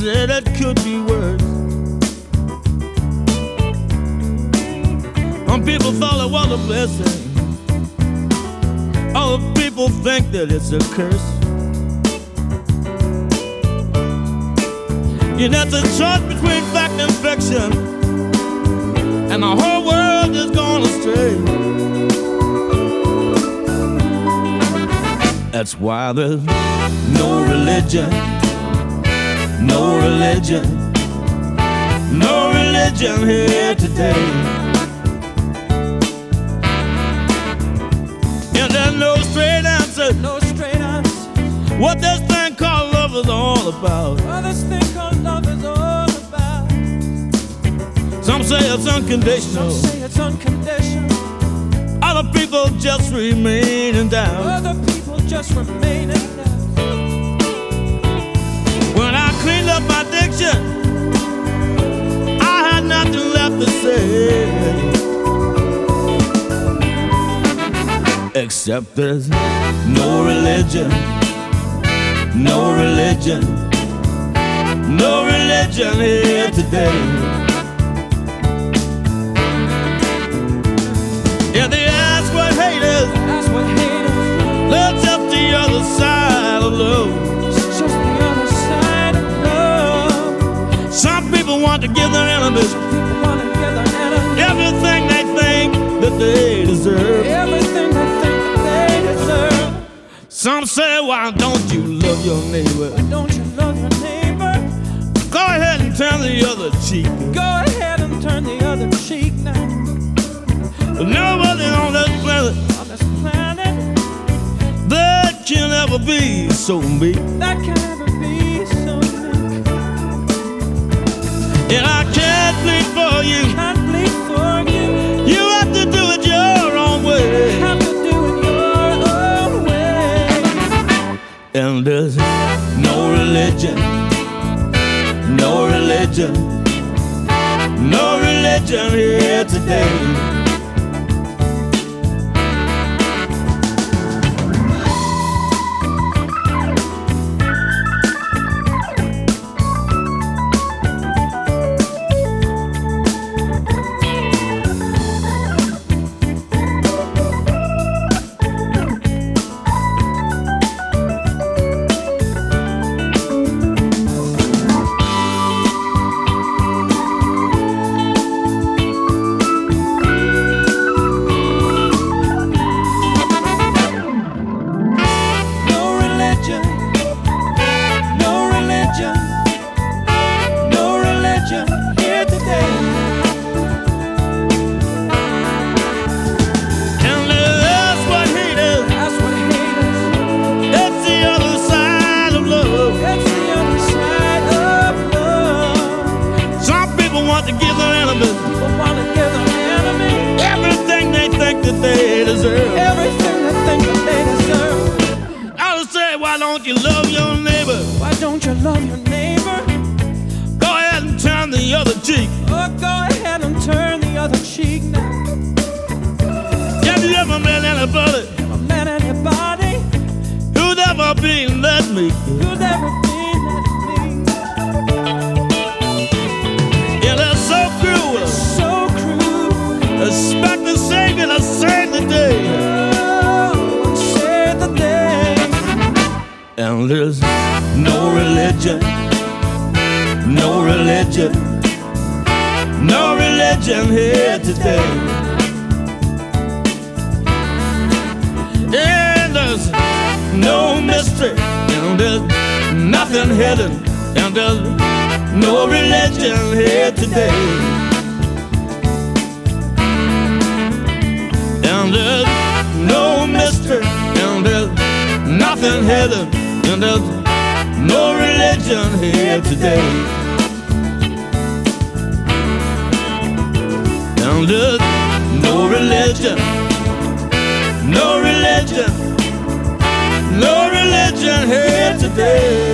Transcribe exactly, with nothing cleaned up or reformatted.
said it could be worse. Some people thought it was a blessing. Other people think that it's a curse. You know, it's a choice between fact and fiction, and the whole world is gone astray. That's why there's no religion, no religion, no religion here today. And there's no straight answer, No straight answer. what this thing called love is all about. What this thing called love is all about. Some say it's unconditional, Some say it's unconditional. other people just remain in doubt. Other people just remain in doubt. When I cleaned up my diction, I had nothing left to say, except there's no religion, no religion, no religion here today. Yeah, they ask what hate is. That's what hate is. That's just the other side of love. It's just the other side of love. Some people want to give their enemies People want to give their enemy everything they think that they deserve. everything they think that they deserve. Some say, why don't you love your neighbor? Why don't you love your neighbor? Go ahead and turn the other cheek. Go ahead and turn the other cheek now. But nobody on this planet On this planet, that can ever be so meek. that can ever be so meek. And I can't plead for you. Can't bleed for you. You have to do it your own way. Have to do it your own way. And there's no religion, no religion, no religion here today. They deserve everything they think that they deserve. I would say, why don't you love your neighbor? Why don't you love your neighbor? Go ahead and turn the other cheek. Oh, go ahead and turn the other cheek now. Have you ever met anybody Ever met anybody who's ever been that meek? who's ever been that meek? Yeah, they're so cruel. So cruel. Expect the Savior to save the day. Oh, save the day. And there's no religion, no religion, no religion here today. And there's no mystery, and there's nothing hidden, and there's no religion here today. And there's no mystery, and there's nothing hidden, and there's no religion here today. And there's no religion, no religion, no religion here today.